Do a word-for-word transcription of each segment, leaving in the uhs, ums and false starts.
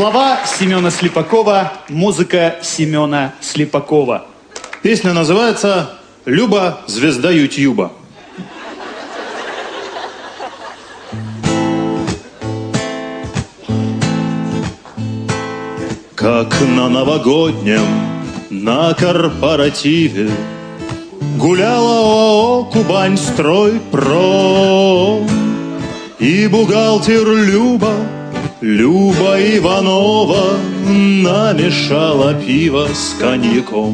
Слова Семена Слепакова, музыка Семена Слепакова. Песня называется «Люба, звезда Ютьюба». Как на новогоднем, на корпоративе гуляла ОАО «Кубань-стройпром». И бухгалтер Люба, Люба Иванова, намешала пиво с коньяком.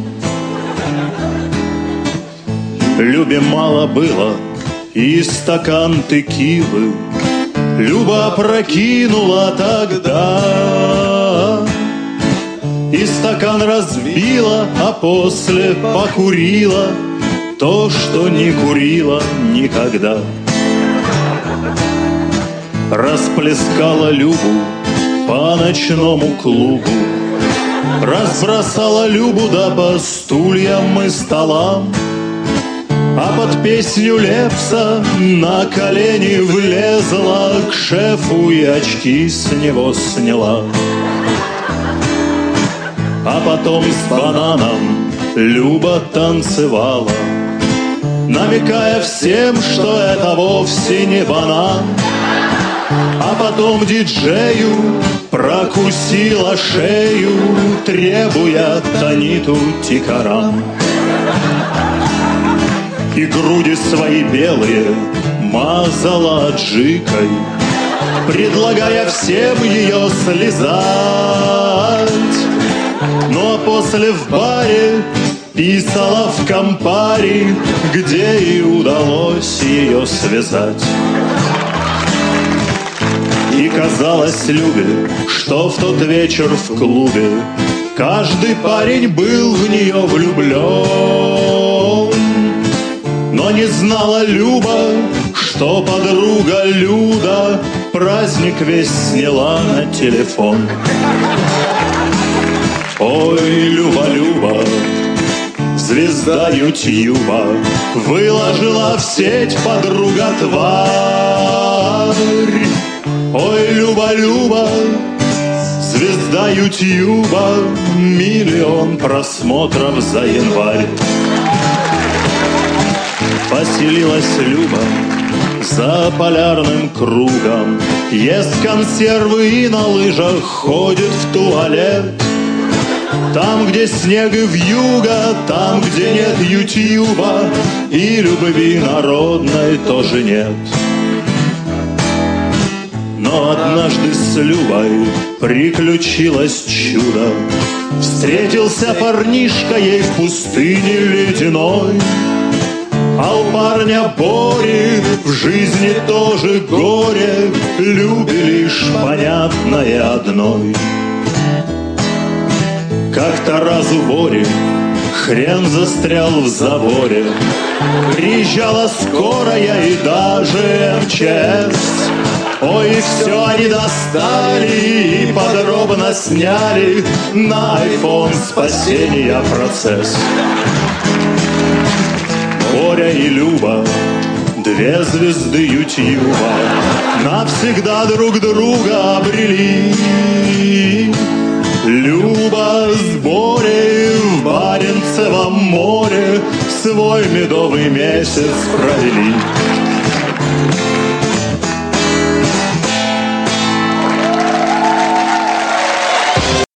Любе мало было и стакан текилы Люба опрокинула тогда. И стакан разбила, а после покурила то, что не курила никогда. Расплескала Любу по ночному клубу, разбросала Любу да по стульям и столам. А под песню Лепса на колени влезла к шефу и очки с него сняла. А потом с бананом Люба танцевала, намекая всем, что это вовсе не банан. А потом диджею прокусила шею, требуя Таниту Тикарам. И груди свои белые мазала аджикой, предлагая всем ее слезать. Ну а после в баре писала в компаре, где и удалось ее связать. И казалось Любе, что в тот вечер в клубе каждый парень был в нее влюблен. Но не знала Люба, что подруга Люда праздник весь сняла на телефон. Ой, Люба, Люба, звезда Ютьюба, выложила в сеть подруга тварь. Ой, Люба, Люба, звезда Ютьюба, миллион просмотров за январь. Поселилась Люба за полярным кругом, ест консервы и на лыжах ходит в туалет. Там, где снег и вьюга, там, где нет Ютьюба, и любви народной тоже нет. Но однажды с Любой приключилось чудо. Встретился парнишка ей в пустыне ледяной. А у парня Бори в жизни тоже горе, Любе лишь понятное одной. Как-то раз у Бори хрен застрял в заборе, приезжала скорая и даже эм че эс. Ой, все они достали и подробно сняли на айфон спасения процесс. Боря и Люба, две звезды Ютьюба, навсегда друг друга обрели. Люба с Борей в Баренцевом море свой медовый месяц провели.